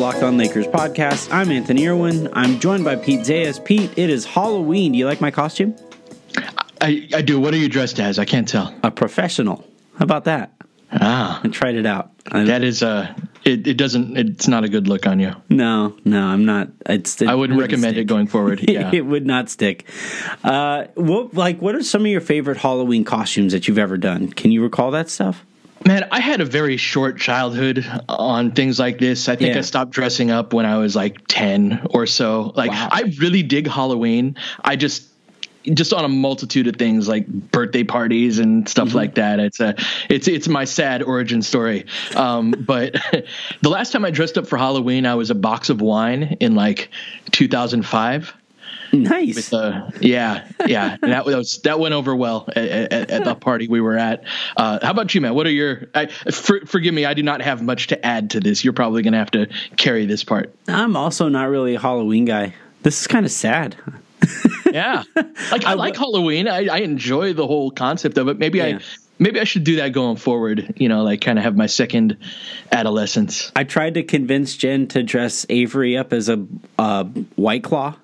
Locked On Lakers podcast. I'm Anthony Irwin. I'm joined by Pete Zayas. Pete, it is Halloween. Do you like my costume? I do. What are you dressed as? I can't tell. A professional. How about that? Ah. I tried it out. That is, it's not a good look on you. No, I'm not. I wouldn't recommend it going forward. Yeah. It would not stick. What are some of your favorite Halloween costumes that you've ever done? Can you recall that stuff? Man, I had a very short childhood on things like this. I think I stopped dressing up when I was like 10 or so. Wow. I really dig Halloween. I just on a multitude of things like birthday parties and stuff like that. It's my sad origin story. But the last time I dressed up for Halloween, I was a box of wine in like 2005. Nice. Yeah. And that went over well at the party we were at. How about you, man? What are your? Forgive me, I do not have much to add to this. You're probably going to have to carry this part. I'm also not really a Halloween guy. This is kind of sad. Yeah, I like Halloween. I enjoy the whole concept of it. Maybe I should do that going forward. Kind of have my second adolescence. I tried to convince Jen to dress Avery up as a White Claw.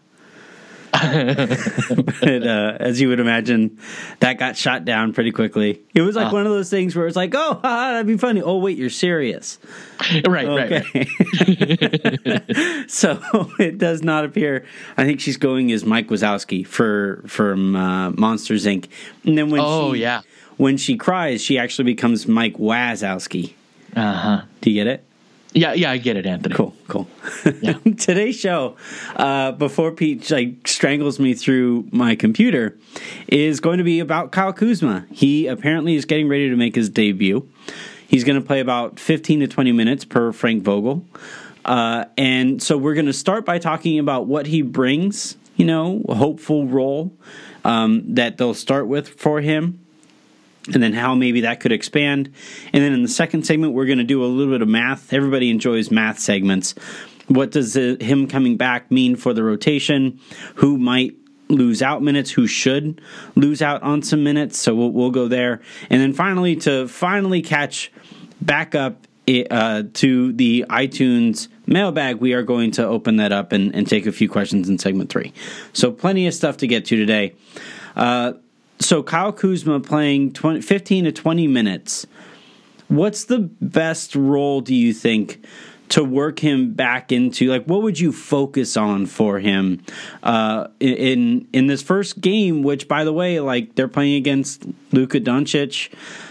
But as you would imagine, that got shot down pretty quickly. It was like one of those things where it's like, oh, that'd be funny. Oh, wait, you're serious. Right. So it does not appear. I think she's going as Mike Wazowski from Monsters, Inc. And then when she cries, she actually becomes Mike Wazowski. Uh-huh. Do you get it? Yeah, I get it, Anthony. Cool. Yeah. Today's show, before Pete strangles me through my computer, is going to be about Kyle Kuzma. He apparently is getting ready to make his debut. He's going to play about 15 to 20 minutes per Frank Vogel. And so we're going to start by talking about what he brings, a hopeful role that they'll start with for him. And then how maybe that could expand. And then in the second segment, we're going to do a little bit of math. Everybody enjoys math segments. What does him coming back mean for the rotation? Who might lose out minutes? Who should lose out on some minutes? So we'll go there. And then finally, to catch back up to the iTunes mailbag, we are going to open that up and take a few questions in segment 3. So plenty of stuff to get to today. So Kyle Kuzma playing 15 to 20 minutes. What's the best role, do you think, to work him back into? What would you focus on for him in this first game? Which, by the way, they're playing against Luka Doncic.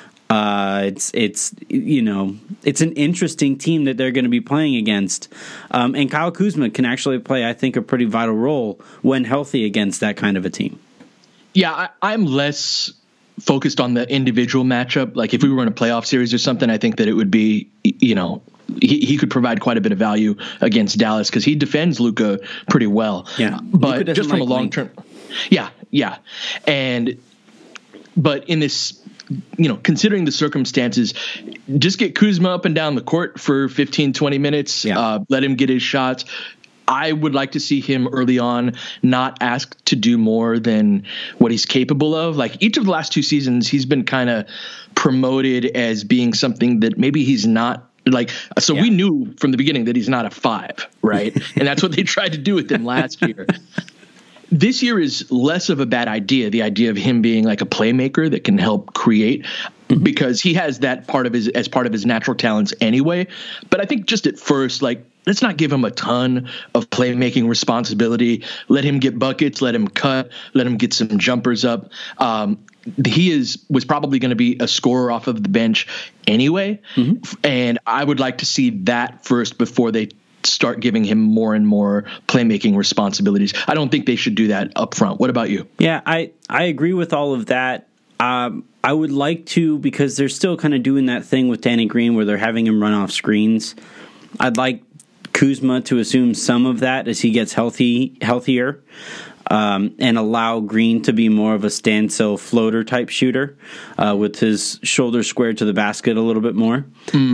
It's an interesting team that they're going to be playing against. And Kyle Kuzma can actually play, I think, a pretty vital role when healthy against that kind of a team. Yeah, I'm less focused on the individual matchup. Like if we were in a playoff series or something, I think that it would be, he could provide quite a bit of value against Dallas because he defends Luka pretty well. Yeah, but just from a long term. Yeah. But in this, considering the circumstances, just get Kuzma up and down the court for 15, 20 minutes. Yeah. Let him get his shots. I would like to see him early on not asked to do more than what he's capable of. Each of the last 2 seasons, he's been kind of promoted as being something that maybe he's not. We knew from the beginning that he's not a 5, right? And that's what they tried to do with him last year. This year is less of a bad idea, the idea of him being like a playmaker that can help create, because he has that part of his natural talents anyway. But I think just at first, let's not give him a ton of playmaking responsibility. Let him get buckets, let him cut, let him get some jumpers up. He was probably going to be a scorer off of the bench anyway. And I would like to see that first before they start giving him more and more playmaking responsibilities. I don't think they should do that up front. What about you? Yeah, I agree with all of that. I would like to, because they're still kind of doing that thing with Danny Green where they're having him run off screens. I'd like Kuzma to assume some of that as he gets healthier, and allow Green to be more of a standstill floater type shooter with his shoulder squared to the basket a little bit more.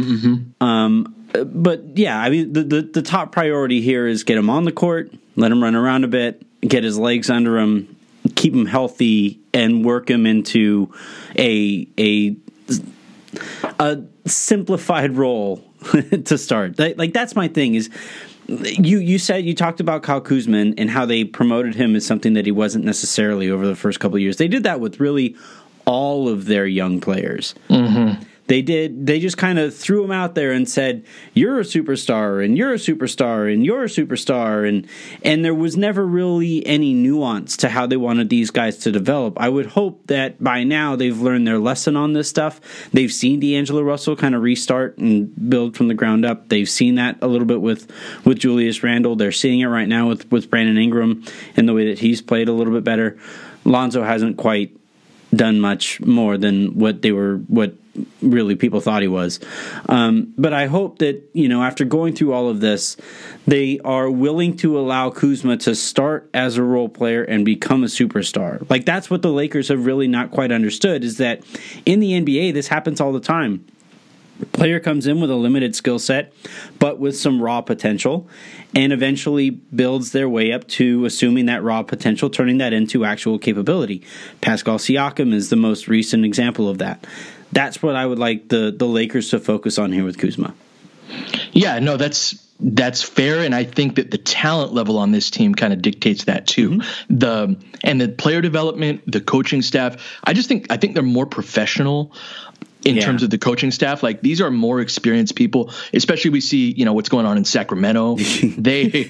But yeah, I mean, the top priority here is get him on the court, let him run around a bit, get his legs under him, keep him healthy, and work him into a simplified role to start. Like that's my thing is you talked about Kyle Kuzma and how they promoted him as something that he wasn't necessarily over the first couple of years. They did that with really all of their young players. Mm-hmm. They just kind of threw him out there and said, you're a superstar, and you're a superstar, and you're a superstar, and there was never really any nuance to how they wanted these guys to develop. I would hope that by now they've learned their lesson on this stuff. They've seen D'Angelo Russell kind of restart and build from the ground up. They've seen that a little bit with Julius Randle. They're seeing it right now with Brandon Ingram and the way that he's played a little bit better. Lonzo hasn't quite done much more than what really people thought he was. But I hope that, after going through all of this, they are willing to allow Kuzma to start as a role player and become a superstar. Like, that's what the Lakers have really not quite understood, is that in the NBA, this happens all the time. Player comes in with a limited skill set, but with some raw potential, and eventually builds their way up to assuming that raw potential, turning that into actual capability. Pascal Siakam is the most recent example of that. That's what I would like the Lakers to focus on here with Kuzma. Yeah, no, that's fair, and I think that the talent level on this team kind of dictates that too. Mm-hmm. The player development, the coaching staff, I think they're more professional in terms of the coaching staff. Like, these are more experienced people, especially we see, what's going on in Sacramento. They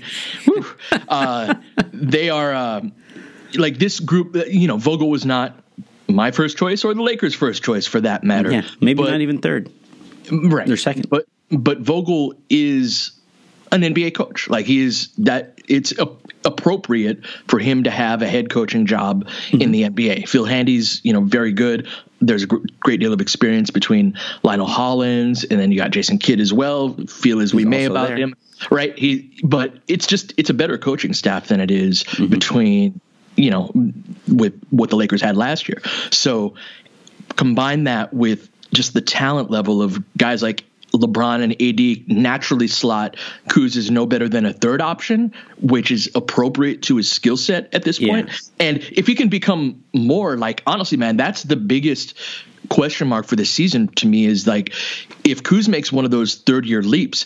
are like this group, Vogel was not my first choice or the Lakers' first choice for that matter. Yeah, maybe not even third. Right. Or second. But Vogel is an NBA coach. Like, it's appropriate for him to have a head coaching job in the NBA. Phil Handy's, very good. There's a great deal of experience between Lionel Hollins, and then you got Jason Kidd as well. Feel as we may about him, right? But it's a better coaching staff than it is between, with what the Lakers had last year. So combine that with just the talent level of guys like LeBron and AD naturally slot Kuz is no better than a third option, which is appropriate to his skill set at this point. And if he can become more, like, honestly, man, that's the biggest question mark for this season to me, is like, if Kuz makes one of those third-year leaps,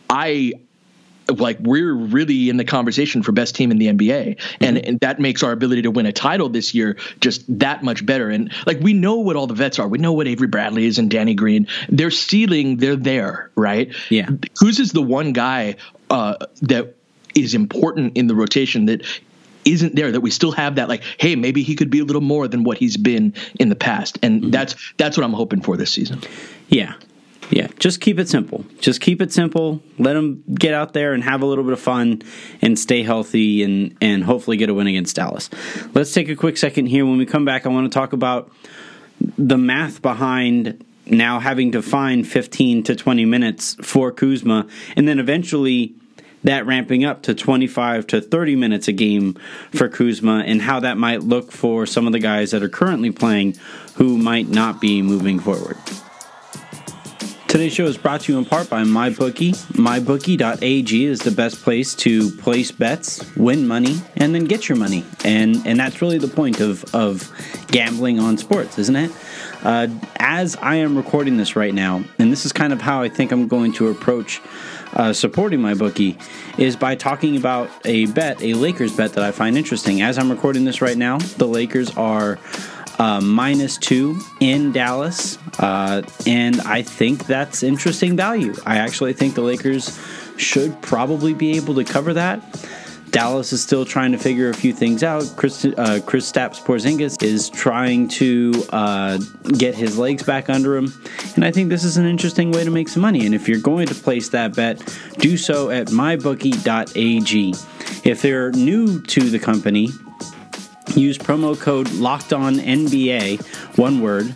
we're really in the conversation for best team in the NBA. And that makes our ability to win a title this year just that much better. And like, we know what all the vets are. We know what Avery Bradley is and Danny Green. Their ceiling, they're there, right? Yeah. Kuz is the one guy that is important in the rotation that isn't there, that we still have that, like, hey, maybe he could be a little more than what he's been in the past. And that's what I'm hoping for this season. Yeah. Yeah, just keep it simple. Just keep it simple. Let them get out there and have a little bit of fun and stay healthy and hopefully get a win against Dallas. Let's take a quick second here. When we come back, I want to talk about the math behind now having to find 15 to 20 minutes for Kuzma, and then eventually that ramping up to 25 to 30 minutes a game for Kuzma, and how that might look for some of the guys that are currently playing who might not be moving forward. Today's show is brought to you in part by MyBookie. MyBookie.ag is the best place to place bets, win money, and then get your money. And that's really the point of gambling on sports, isn't it? As I am recording this right now, and this is kind of how I think I'm going to approach supporting MyBookie, is by talking about a Lakers bet that I find interesting. As I'm recording this right now, the Lakers are -2 in Dallas, and I think that's interesting value. I actually think the Lakers should probably be able to cover that. Dallas is still trying to figure a few things out. Kristaps Porzingis is trying to get his legs back under him, and I think this is an interesting way to make some money. And if you're going to place that bet, do so at mybookie.ag. If they're new to the company, use promo code LOCKEDONNBA, one word,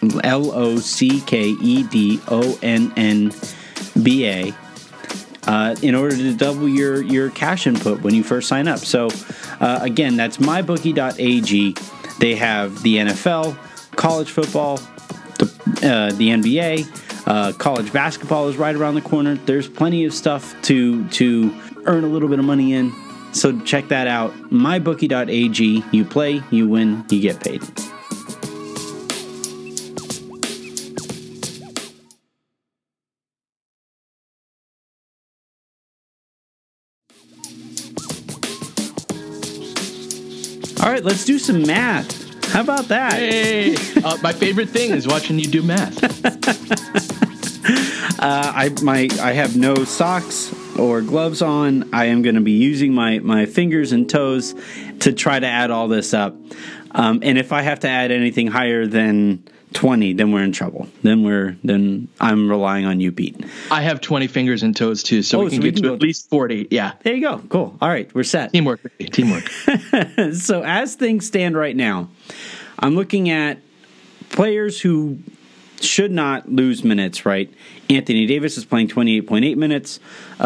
LOCKEDONNBA, in order to double your cash input when you first sign up. So, again, that's mybookie.ag. They have the NFL, college football, the NBA, college basketball is right around the corner. There's plenty of stuff to earn a little bit of money in. So check that out, mybookie.ag. You play, you win, you get paid. All right, let's do some math. How about that? Hey, my favorite thing is watching you do math. I have no socks or gloves on. I am going to be using my fingers and toes to try to add all this up. And if I have to add anything higher than 20, then we're in trouble. Then I'm relying on you, Pete. I have 20 fingers and toes too, so we can get to at least 40. Yeah. There you go. Cool. All right, we're set. Teamwork. So as things stand right now, I'm looking at players who should not lose minutes, right? Anthony Davis is playing 28.8 minutes.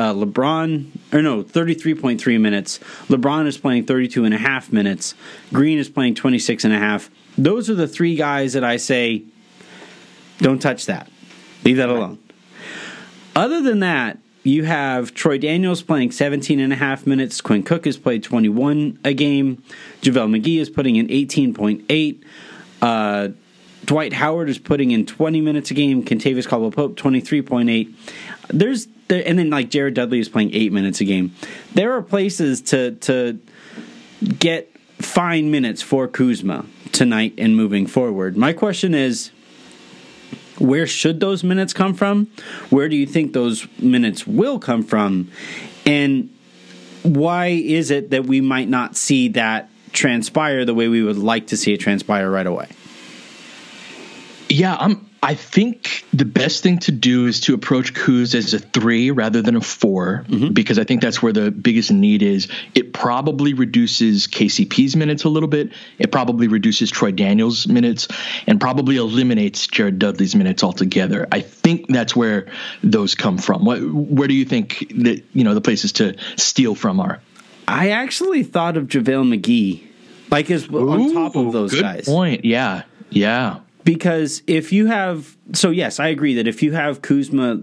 33.3 minutes. LeBron is playing 32.5 minutes. Green is playing 26.5. Those are the three guys that I say, don't touch that. Leave that alone. Other than that, you have Troy Daniels playing 17.5 minutes. Quinn Cook has played 21 a game. JaVale McGee is putting in 18.8. Dwight Howard is putting in 20 minutes a game. Kentavious Caldwell-Pope, 23.8. And then like Jared Dudley is playing 8 minutes a game. There are places to get fine minutes for Kuzma tonight and moving forward. My question is, where should those minutes come from? Where do you think those minutes will come from? And why is it that we might not see that transpire the way we would like to see it transpire right away? Yeah, I think the best thing to do is to approach Kuz as a 3 rather than a 4, because I think that's where the biggest need is. It probably reduces KCP's minutes a little bit. It probably reduces Troy Daniels' minutes and probably eliminates Jared Dudley's minutes altogether. I think that's where those come from. Where do you think that, the places to steal from are? I actually thought of JaVale McGee on top of those guys. Good point. Yeah. Because if you have, so yes, I agree that if you have Kuzma,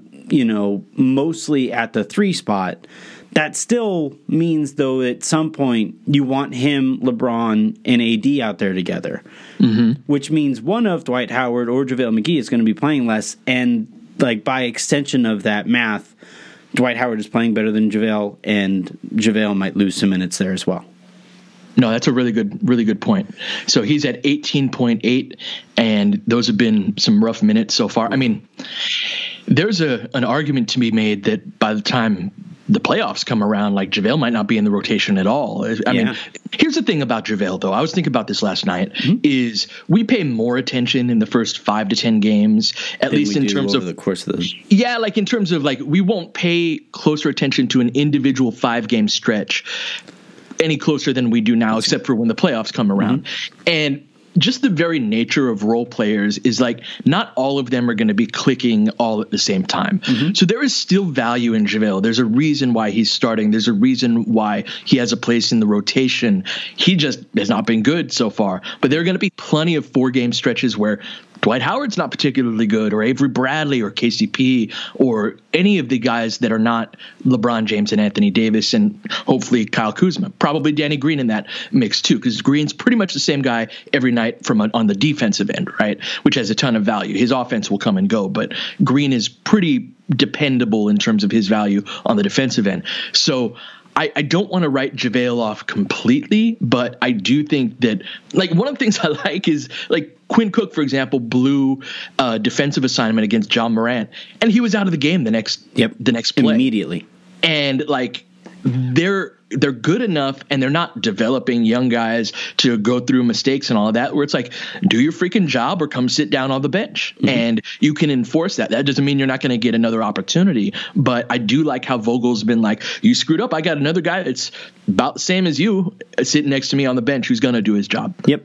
mostly at the 3 spot, that still means though at some point you want him, LeBron, and AD out there together, which means one of Dwight Howard or JaVale McGee is going to be playing less, and like by extension of that math, Dwight Howard is playing better than JaVale, and JaVale might lose some minutes there as well. No, that's a really good point. So he's at 18.8, and those have been some rough minutes so far. I mean, there's an argument to be made that by the time the playoffs come around, like JaVale might not be in the rotation at all. I mean, here's the thing about JaVale, though. I was thinking about this last night, is we pay more attention in the first 5 to 10 games, at least in terms of the course of the. Yeah, like in terms of like we won't pay closer attention to an individual 5-game stretch any closer than we do now, except for when the playoffs come around. And just the very nature of role players is like not all of them are going to be clicking all at the same time. So there is still value in JaVale. There's a reason why he's starting. There's a reason why he has a place in the rotation. He just has not been good so far. But there are going to be plenty of 4-game stretches where Dwight Howard's not particularly good, or Avery Bradley or KCP or any of the guys that are not LeBron James and Anthony Davis and hopefully Kyle Kuzma. Probably Danny Green in that mix too, because Green's pretty much the same guy every night on the defensive end, right? Which has a ton of value. His offense will come and go, but Green is pretty dependable in terms of his value on the defensive end. So I don't want to write JaVale off completely, but I do think that like one of the things I like is like Quinn Cook, for example, blew a defensive assignment against John Morant, and he was out of the game the next play immediately. And like they're good enough, and they're not developing young guys to go through mistakes and all of that, where it's like, do your freaking job or come sit down on the bench. And you can enforce that. That doesn't mean you're not going to get another opportunity, but I do like how Vogel's been like, you screwed up, I got another guy that's about the same as you sitting next to me on the bench who's going to do his job. Yep.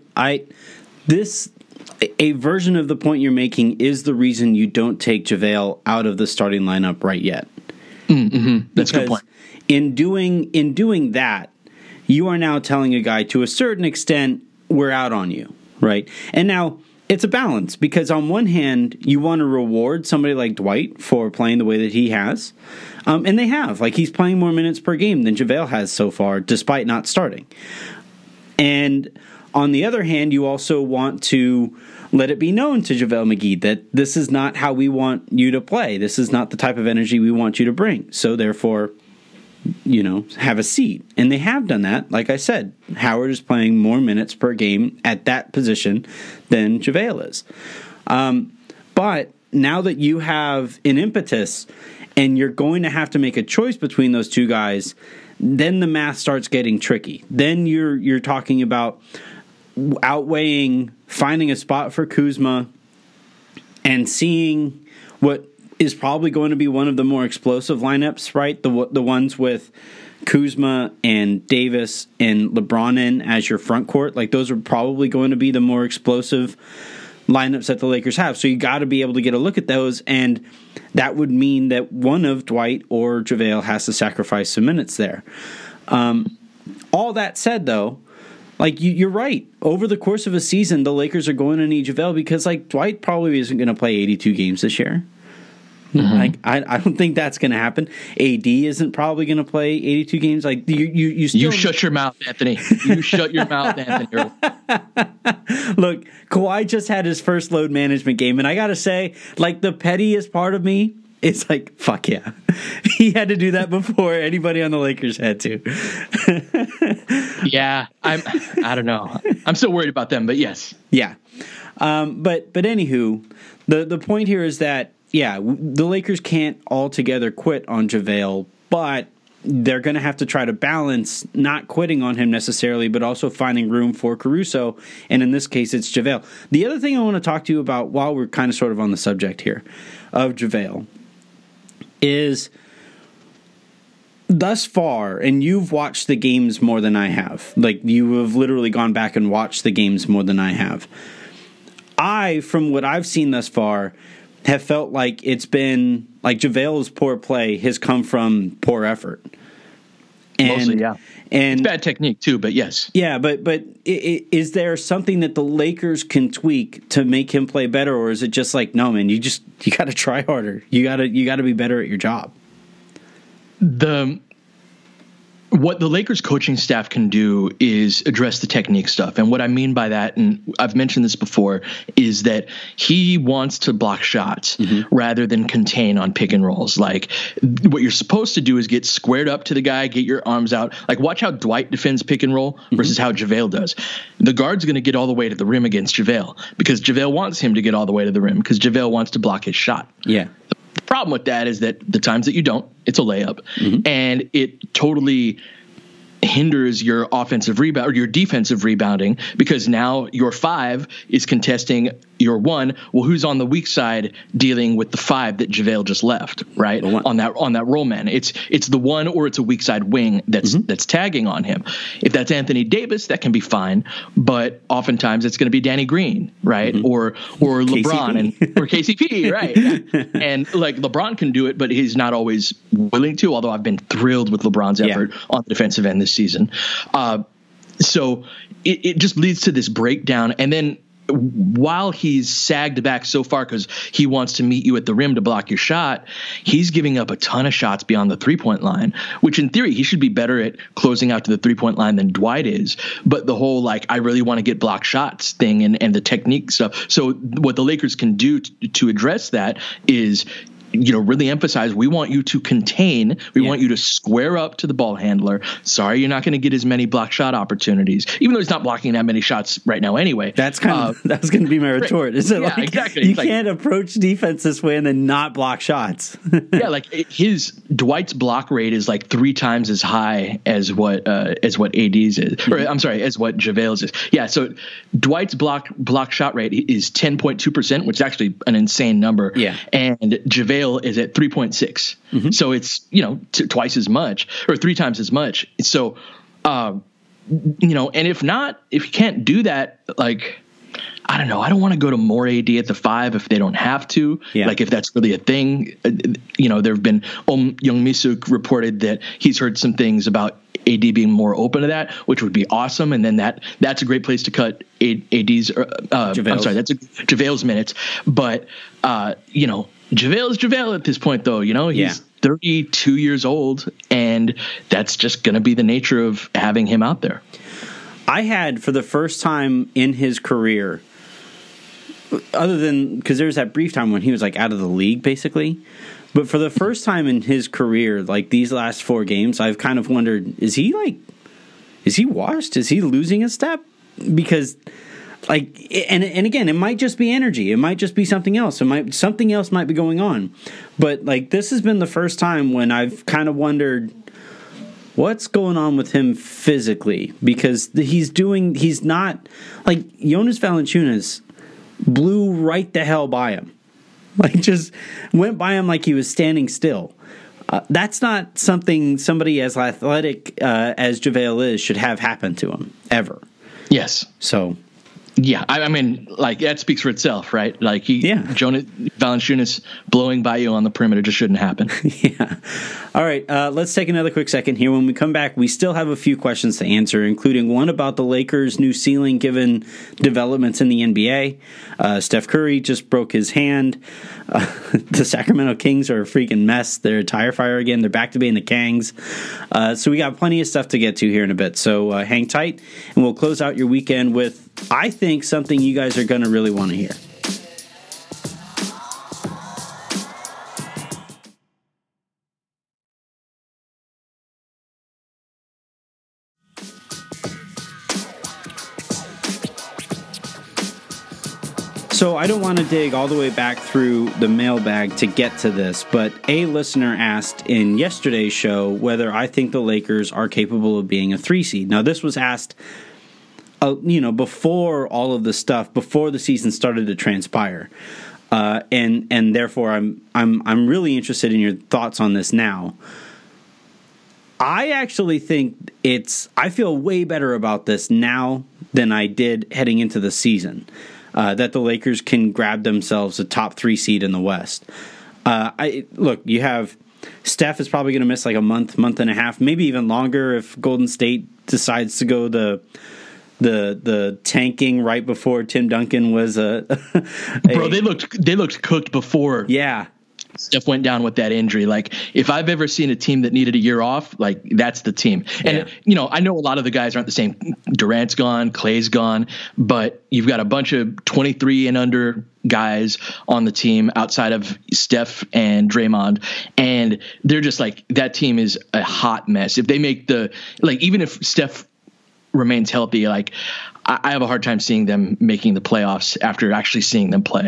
A version of the point you're making is the reason you don't take JaVale out of the starting lineup right yet. That's a good point. In doing that, you are now telling a guy to a certain extent, we're out on you, right? And now it's a balance, because on one hand, you want to reward somebody like Dwight for playing the way that he has. And they have. Like, he's playing more minutes per game than JaVale has so far, despite not starting. And on the other hand, you also want to let it be known to JaVale McGee that this is not how we want you to play. This is not the type of energy we want you to bring. So therefore, have a seat. And they have done that. Like I said, Howard is playing more minutes per game at that position than JaVale is. But now that you have an impetus and you're going to have to make a choice between those two guys, then the math starts getting tricky. Then you're talking about outweighing finding a spot for Kuzma and seeing what is probably going to be one of the more explosive lineups, right? The ones with Kuzma and Davis and LeBron in as your front court. Like, those are probably going to be the more explosive lineups that the Lakers have. So you got to be able to get a look at those, and that would mean that one of Dwight or JaVale has to sacrifice some minutes there. All that said, though, like, you're right. Over the course of a season, the Lakers are going to need JaVale because, like, Dwight probably isn't going to play 82 games this year. Mm-hmm. Like, I don't think that's going to happen. AD isn't probably going to play 82 games. Like, you still... You shut your mouth, Anthony. You shut your mouth, Anthony. Look, Kawhi just had his first load management game, and I got to say, like, the pettiest part of me is like, fuck yeah. He had to do that before anybody on the Lakers had to. Yeah, I don't know. I'm still worried about them, but yes. Yeah. But anywho, the point here is that, yeah, the Lakers can't altogether quit on JaVale, but they're going to have to try to balance not quitting on him necessarily, but also finding room for Caruso. And in this case, it's JaVale. The other thing I want to talk to you about while we're kind of sort of on the subject here of JaVale is thus far, and you've watched the games more than I have. Like, you have literally gone back and watched the games more than I have. From what I've seen thus far, have felt like it's been like JaVale's poor play has come from poor effort. And, mostly, yeah. And it's bad technique too, but yes. Yeah, but is there something that the Lakers can tweak to make him play better, or is it just like, no, man, you got to try harder. You got to be better at your job. What the Lakers coaching staff can do is address the technique stuff. And what I mean by that, and I've mentioned this before, is that he wants to block shots rather than contain on pick and rolls. Like, what you're supposed to do is get squared up to the guy, get your arms out. Like, watch how Dwight defends pick and roll versus how JaVale does. The guard's going to get all the way to the rim against JaVale because JaVale wants him to get all the way to the rim because JaVale wants to block his shot. Yeah. The problem with that is that the times that you don't, it's a layup, and it totally hinders your offensive rebound or your defensive rebounding because now your 5 is contesting your 1. Well, who's on the weak side dealing with the 5 that JaVale just left, right? On that roll man. It's the 1 or it's a weak side wing that's tagging on him. If that's Anthony Davis, that can be fine, but oftentimes it's going to be Danny Green, right? Or LeBron or KCP, right? And like LeBron can do it, but he's not always willing to, although I've been thrilled with LeBron's effort on the defensive end this season. So it just leads to this breakdown. And then while he's sagged back so far because he wants to meet you at the rim to block your shot, he's giving up a ton of shots beyond the 3-point line, which in theory he should be better at closing out to the 3-point line than Dwight is. But the whole, like, I really want to get block shots thing and the technique stuff. So what the Lakers can do to address that is, really emphasize, we want you to contain. We want you to square up to the ball handler. Sorry, you're not going to get as many block shot opportunities, even though he's not blocking that many shots right now anyway. That's that's going to be my retort. Is it exactly. You can't approach defense this way and then not block shots. Yeah, like Dwight's block rate is like 3 times as high as what AD's is, or I'm sorry, as what JaVale's is. Yeah, so Dwight's block shot rate is 10.2%, which is actually an insane number. Yeah, and JaVale is at 3.6. So it's, twice as much or 3 times as much. So, and if you can't do that, like, I don't know. I don't want to go to more AD at the 5 if they don't have to. Yeah. Like, if that's really a thing. There have been Young Misuk reported that he's heard some things about AD being more open to that, which would be awesome. And then that's a great place to cut AD's. I'm sorry, that's JaVale's minutes. But JaVale is JaVale at this point, though. He's 32 years old, and that's just going to be the nature of having him out there. I had, for the first time in his career, other than because there was that brief time when he was like out of the league, basically. But for the first time in his career, like these last 4 games, I've kind of wondered, is he washed? Is he losing a step? Because like, and again, it might just be energy. It might just be something else. Something else might be going on. But like, this has been the first time when I've kind of wondered, what's going on with him physically? Because he's not, like, Jonas Valanciunas blew right the hell by him. Like, just went by him like he was standing still. That's not something somebody as athletic as JaVale is should have happen to him, ever. Yes. So... yeah, I mean, like, that speaks for itself, right? Like, Jonas Valanciunas blowing by you on the perimeter just shouldn't happen. Yeah. All right, let's take another quick second here. When we come back, we still have a few questions to answer, including one about the Lakers' new ceiling given developments in the NBA. Steph Curry just broke his hand. The Sacramento Kings are a freaking mess. They're a tire fire again. They're back to being the Kangs. So we got plenty of stuff to get to here in a bit. So hang tight, and we'll close out your weekend with, I think, something you guys are going to really want to hear. So I don't want to dig all the way back through the mailbag to get to this, but a listener asked in yesterday's show whether I think the Lakers are capable of being a 3 seed. Now, this was asked before all of the stuff, before the season started to transpire, and therefore I'm really interested in your thoughts on this now. I actually think I feel way better about this now than I did heading into the season, that the Lakers can grab themselves a top 3 seed in the West. Look, you have Steph is probably going to miss like a month and a half, maybe even longer if Golden State decides to go the tanking right before Tim Duncan was bro, they looked cooked before. Yeah. Steph went down with that injury. Like, if I've ever seen a team that needed a year off, like, that's the team. And, I know a lot of the guys aren't the same. Durant's gone, Clay's gone, but you've got a bunch of 23 and under guys on the team outside of Steph and Draymond. And they're just like, that team is a hot mess. If they make even if Steph remains healthy, like, I have a hard time seeing them making the playoffs after actually seeing them play.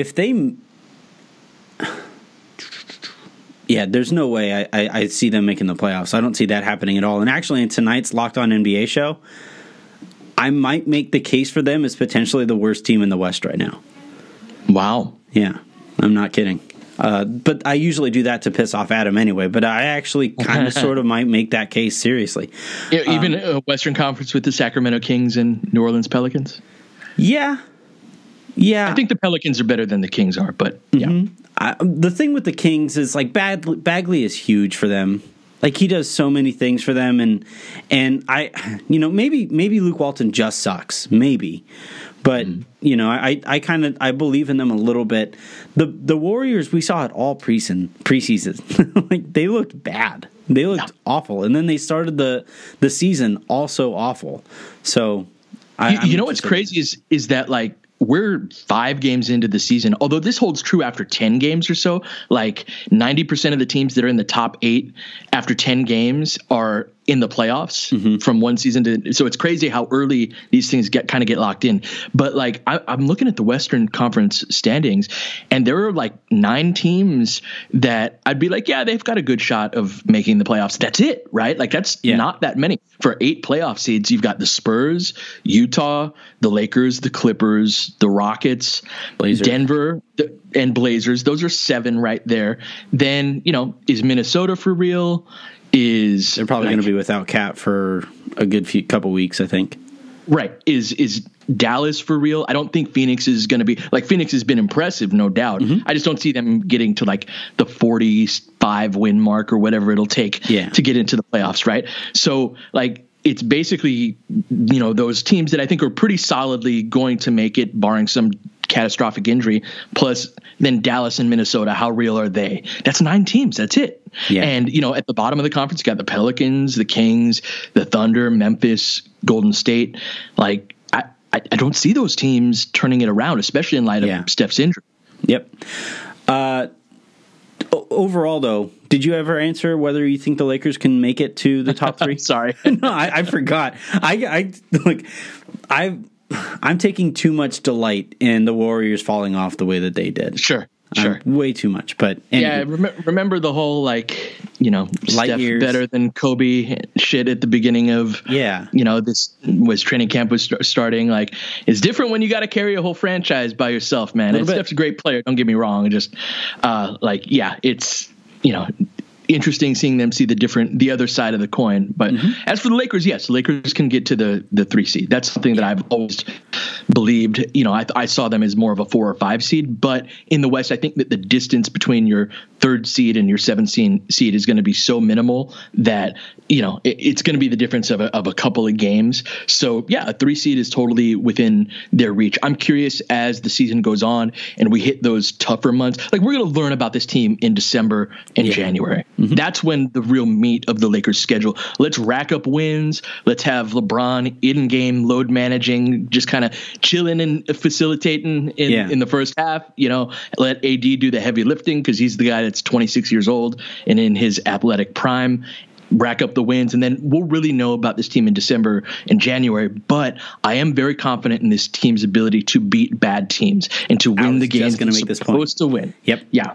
Yeah, there's no way I see them making the playoffs. I don't see that happening at all. And actually, in tonight's Locked On NBA show, I might make the case for them as potentially the worst team in the West right now. Wow. Yeah, I'm not kidding. But I usually do that to piss off Adam anyway. But I actually kind of sort of might make that case seriously. Yeah, even a Western Conference with the Sacramento Kings and New Orleans Pelicans? Yeah. I think the Pelicans are better than the Kings are, but yeah. Mm-hmm. The thing with the Kings is, like, Bagley is huge for them. Like, he does so many things for them, and maybe Luke Walton just sucks, maybe, but I believe in them a little bit. The Warriors, we saw it all preseason. Like, they looked bad, they looked awful, and then they started the season also awful. So, what's crazy is that, like, we're 5 games into the season, although this holds true after 10 games or so. Like, 90% of the teams that are in the top 8 after 10 games are in the playoffs from one season to. So it's crazy how early these things get locked in. But, like, I'm looking at the Western Conference standings, and there are like 9 teams that I'd be like, yeah, they've got a good shot of making the playoffs. That's it, right? Like, that's not that many. For 8 playoff seeds, you've got the Spurs, Utah, the Lakers, the Clippers, the Rockets, Blazers. Denver, and Blazers. Those are 7 right there. Then, is Minnesota for real? They're probably going to be without Cat for a good couple weeks, I think. Right. Is Dallas for real? I don't think Phoenix is going to be like. Phoenix has been impressive, no doubt. I just don't see them getting to like the 45 win mark or whatever it'll take to get into the playoffs. Right. So, like, it's basically, those teams that I think are pretty solidly going to make it, barring some catastrophic injury, plus then Dallas and Minnesota. How real are they? That's 9 teams. That's it. Yeah. And, at the bottom of the conference, you got the Pelicans, the Kings, the Thunder, Memphis, Golden State. Like, I don't see those teams turning it around, especially in light of Steph's injury. Yep. Overall, though, did you ever answer whether you think the Lakers can make it to the top three? Sorry. No, I forgot. I'm taking too much delight in the Warriors falling off the way that they did. Sure. Way too much. But anyway. Yeah, remember the whole light Steph years better than Kobe shit at the beginning of this was training camp was starting. Like, it's different when you got to carry a whole franchise by yourself, man. And Steph's a great player. Don't get me wrong. Just it's interesting seeing them see the other side of the coin. But as for the Lakers, yes, the Lakers can get to the 3 seed. That's something that I've always believed. I saw them as more of a 4 or 5 seed, but in the West, I think that the distance between your 3rd seed and your 7th seed is going to be so minimal that, it's going to be the difference of a couple of games. So yeah, a 3 seed is totally within their reach. I'm curious as the season goes on and we hit those tougher months, like we're going to learn about this team in December and January. That's when the real meat of the Lakers schedule. Let's rack up wins. Let's have LeBron in-game load managing, just kind of chilling and facilitating in the first half. Let AD do the heavy lifting because he's the guy that's 26 years old and in his athletic prime. Rack up the wins, and then we'll really know about this team in December and January. But I am very confident in this team's ability to beat bad teams and to win the games they're supposed to win. Yep. Yeah.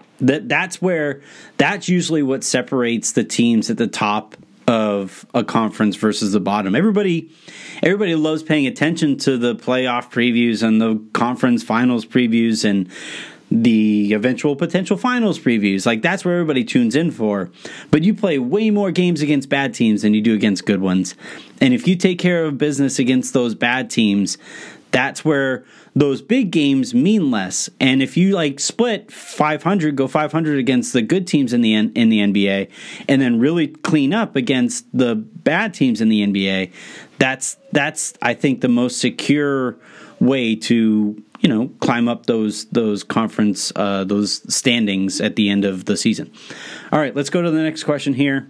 That's usually what separates the teams at the top of a conference versus the bottom. Everybody loves paying attention to the playoff previews and the conference finals previews and the eventual potential finals previews. Like, that's where everybody tunes in for. But you play way more games against bad teams than you do against good ones. And if you take care of business against those bad teams, that's where those big games mean less. And if you split 500, go 500 against the good teams in the NBA, and then really clean up against the bad teams in the NBA, that's I think the most secure way to climb up those conference those standings at the end of the season. All right, let's go to the next question here.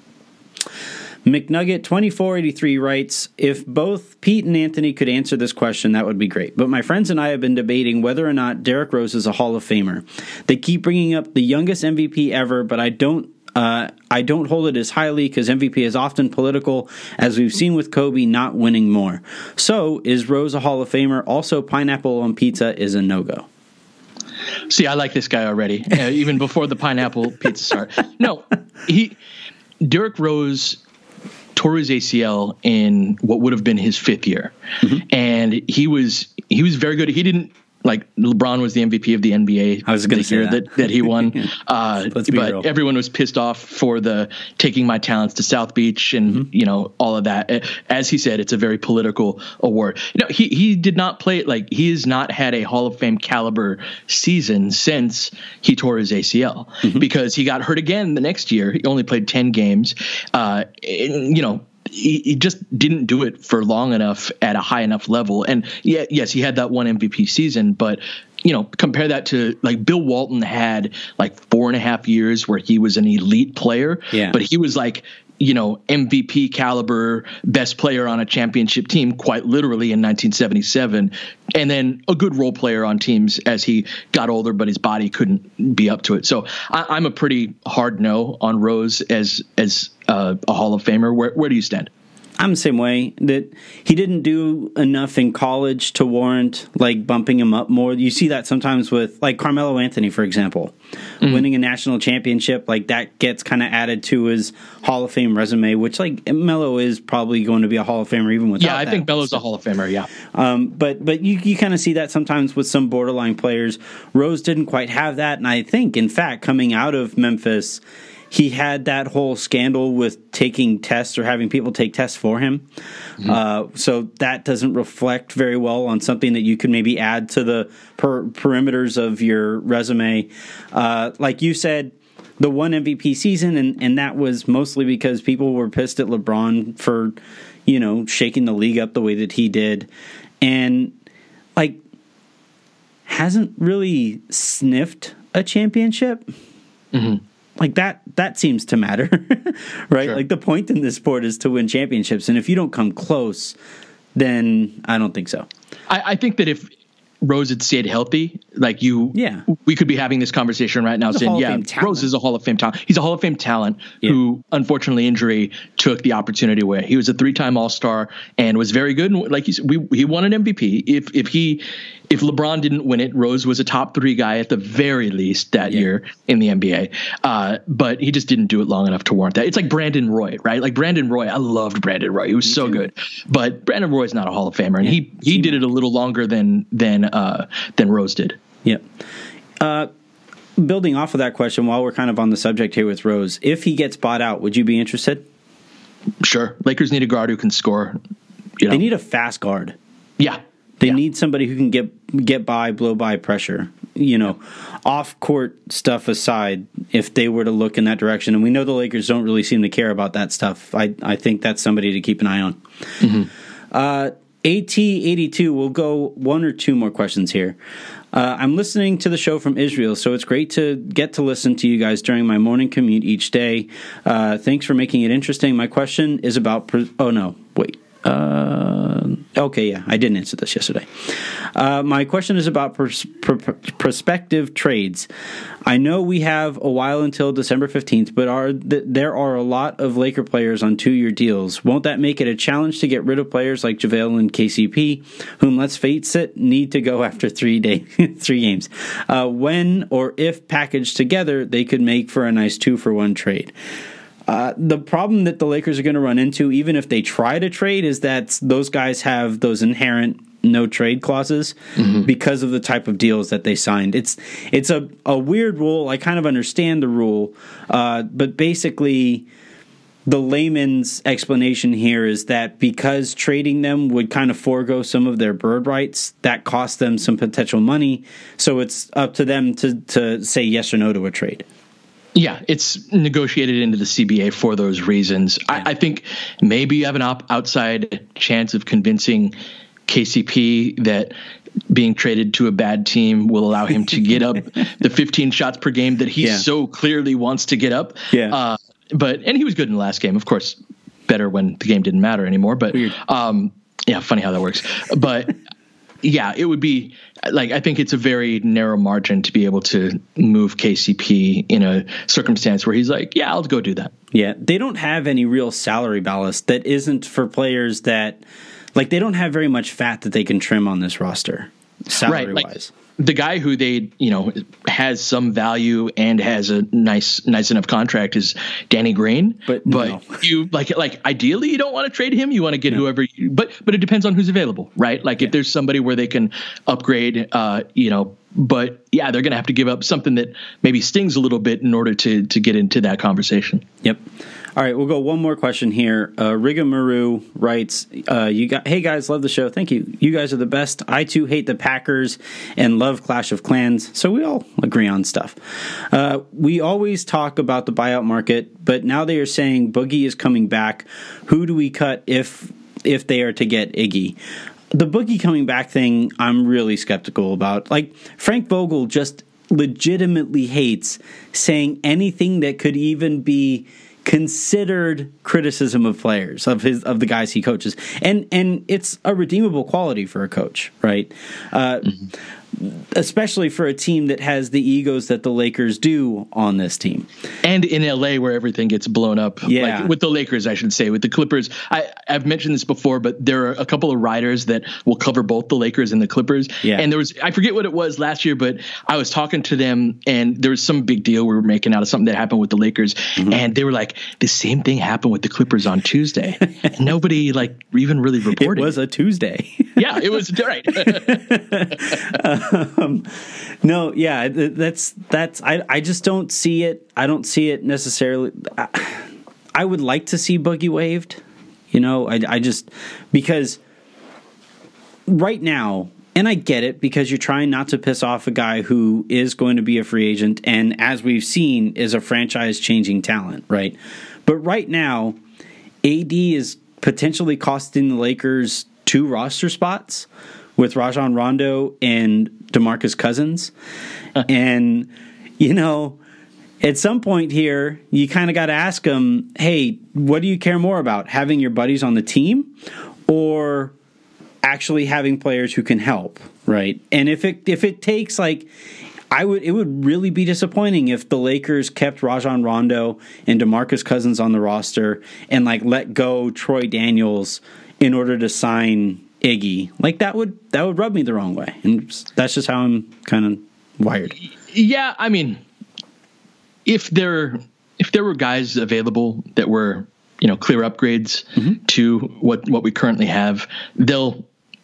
McNugget 2483 writes, if both Pete and Anthony could answer this question, that would be great. But my friends and I have been debating whether or not Derrick Rose is a Hall of Famer. They keep bringing up the youngest MVP ever, but I don't hold it as highly because MVP is often political, as we've seen with Kobe not winning more. So, is Rose a Hall of Famer? Also, pineapple on pizza is a no-go. See, I like this guy already, even before the pineapple pizza start. No, Derrick Rose tore his ACL in what would have been his 5th year, and he was very good. He didn't. LeBron was the MVP of the NBA. I was going to say that he won. But real. Everyone was pissed off for the taking my talents to South Beach and all of that. As he said, it's a very political award. He did not play it he has not had a Hall of Fame caliber season since he tore his ACL because he got hurt again the next year. He only played 10 games. He just didn't do it for long enough at a high enough level. And yes, he had that one MVP season, but compare that to Bill Walton had 4.5 years where he was an elite player, but he was MVP caliber best player on a championship team, quite literally in 1977. And then a good role player on teams as he got older, but his body couldn't be up to it. So I'm a pretty hard no on Rose as a Hall of Famer. Where do you stand? I'm the same way, that he didn't do enough in college to warrant bumping him up more. You see that sometimes with Carmelo Anthony, for example, winning a national championship. That gets kind of added to his Hall of Fame resume, which Melo is probably going to be a Hall of Famer even without that. Yeah, I think Melo's a Hall of Famer. Yeah, but you kind of see that sometimes with some borderline players. Rose didn't quite have that, and I think, in fact, coming out of Memphis, he had that whole scandal with taking tests or having people take tests for him. So that doesn't reflect very well on something that you can maybe add to the perimeters of your resume. Like you said, the one MVP season, and that was mostly because people were pissed at LeBron for, shaking the league up the way that he did. And, hasn't really sniffed a championship. That seems to matter, right? Sure. The point in this sport is to win championships. And if you don't come close, then I don't think so. I think that if Rose had stayed healthy, like we could be having this conversation right now saying, Rose is a Hall of Fame talent. He's a Hall of Fame talent who, unfortunately, injury took the opportunity away. He was a 3-time All-Star and was very good. And like you said, he won an MVP. If LeBron didn't win it, Rose was a top 3 guy at the very least that year in the NBA. But he just didn't do it long enough to warrant that. It's like Brandon Roy, right? Like Brandon Roy, I loved Brandon Roy. He was so good. But Brandon Roy's not a Hall of Famer, and he did it a little longer than Rose did. Yep. Building off of that question, while we're kind of on the subject here with Rose, if he gets bought out, would you be interested? Sure. Lakers need a guard who can score. They need a fast guard. Yeah. They need somebody who can get by, blow by pressure. Off court stuff aside, if they were to look in that direction, and we know the Lakers don't really seem to care about that stuff, I think that's somebody to keep an eye on. Mm-hmm. AT82, we'll go 1 or 2 more questions here. I'm listening to the show from Israel, so it's great to get to listen to you guys during my morning commute each day. Thanks for making it interesting. My question is about... I didn't answer this yesterday. My question is about prospective trades. I know we have a while until December 15th, but there are a lot of Laker players on 2-year deals. Won't that make it a challenge to get rid of players like JaVale and KCP, whom, let's face it, need to go after 3 games? When or if packaged together, they could make for a nice 2-for-1 trade. The problem that the Lakers are going to run into, even if they try to trade, is that those guys have those inherent no trade clauses because of the type of deals that they signed. It's a weird rule. I kind of understand the rule, but basically the layman's explanation here is that because trading them would kind of forego some of their bird rights, that costs them some potential money. So it's up to them to say yes or no to a trade. Yeah, it's negotiated into the CBA for those reasons. Yeah. I think maybe you have an outside chance of convincing KCP that being traded to a bad team will allow him to get up the 15 shots per game that he so clearly wants to get up. Yeah. And he was good in the last game, of course, better when the game didn't matter anymore. But funny how that works. But yeah, it would be like, I think it's a very narrow margin to be able to move KCP in a circumstance where he's like, yeah, I'll go do that. Yeah, they don't have any real salary ballast that isn't for players that, like, they don't have very much fat that they can trim on this roster, salary-wise. Like, the guy who they, has some value and has a nice enough contract is Danny Green. But no. You like ideally you don't want to trade him. You want to get whoever. But it depends on who's available, right? Like if there's somebody where they can upgrade, But yeah, they're going to have to give up something that maybe stings a little bit in order to get into that conversation. Yep. All right, we'll go one more question here. Rigamaru writes, hey guys, love the show. Thank you. You guys are the best. I too hate the Packers and love Clash of Clans, so we all agree on stuff. We always talk about the buyout market, but now they are saying Boogie is coming back. Who do we cut if they are to get Iggy? The Boogie coming back thing, I'm really skeptical about. Like, Frank Vogel just legitimately hates saying anything that could even be considered criticism of players, of the guys he coaches, and it's a redeemable quality for a coach, right? Especially for a team that has the egos that the Lakers do on this team, and in LA where everything gets blown up. Yeah, like with the Lakers, I should say. With the Clippers, I've mentioned this before, but there are a couple of writers that will cover both the Lakers and the Clippers. Yeah, and I forget what it was last year, but I was talking to them, and there was some big deal we were making out of something that happened with the Lakers, and they were like, the same thing happened with the Clippers on Tuesday, and nobody even really reported. It was a Tuesday. Yeah, it was right. No, yeah, that's. I just don't see it. I don't see it necessarily. I would like to see Boogie waived. I just, because right now, and I get it, because you're trying not to piss off a guy who is going to be a free agent and, as we've seen, is a franchise-changing talent, right? But right now, AD is potentially costing the Lakers 2 roster spots with Rajon Rondo and DeMarcus Cousins. And, at some point here, you kind of got to ask them, hey, what do you care more about? Having your buddies on the team or actually having players who can help, right? And if it takes like, it would really be disappointing if the Lakers kept Rajon Rondo and DeMarcus Cousins on the roster and like let go Troy Daniels in order to sign Iggy. Like that would rub me the wrong way, and that's just how I'm kind of wired. Yeah, I mean, if there were guys available that were, clear upgrades to what we currently have, they'll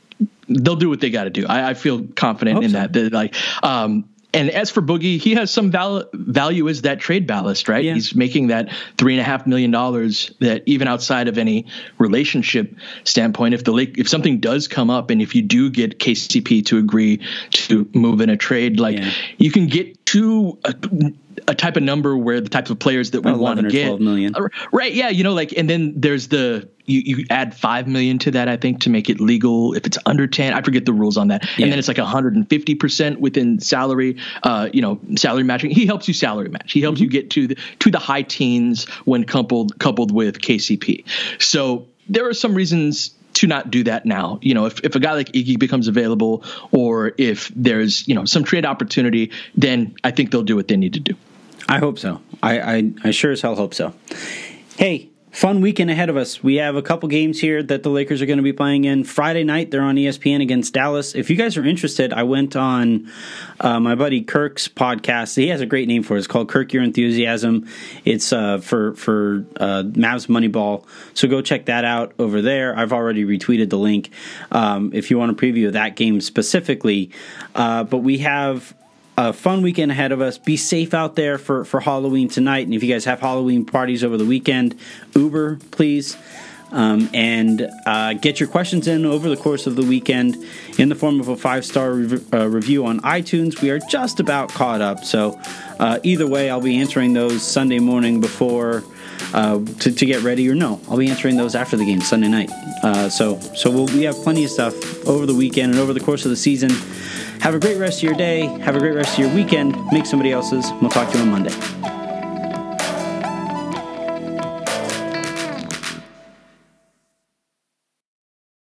do what they got to do. I feel confident in that. Like, and as for Boogie, he has some value as that trade ballast, right? Yeah. He's making that $3.5 million that even outside of any relationship standpoint, if something does come up and if you do get KCP to agree to move in a trade, you can get to a type of number where the type of players that we want to get, 12 million. Right. Yeah. And then there's you add 5 million to that, I think, to make it legal. If it's under 10, I forget the rules on that. Yeah. And then it's like 150% within salary, salary matching. He helps you salary match. He helps you get to the high teens when coupled with KCP. So there are some reasons to not do that now. If a guy like Iggy becomes available, or if there's, some trade opportunity, then I think they'll do what they need to do. I hope so. I sure as hell hope so. Hey, fun weekend ahead of us. We have a couple games here that the Lakers are going to be playing in. Friday night, they're on ESPN against Dallas. If you guys are interested, I went on my buddy Kirk's podcast. He has a great name for it. It's called Kirk Your Enthusiasm. It's for Mavs Moneyball. So go check that out over there. I've already retweeted the link if you want to preview that game specifically. But we have a fun weekend ahead of us. Be safe out there for Halloween tonight. And if you guys have Halloween parties over the weekend, Uber, please. And get your questions in over the course of the weekend in the form of a 5-star review on iTunes. We are just about caught up. So either way, I'll be answering those Sunday morning before to get ready, or no, I'll be answering those after the game Sunday night. So we have plenty of stuff over the weekend and over the course of the season. Have a great rest of your day. Have a great rest of your weekend. Make somebody else's. We'll talk to you on Monday.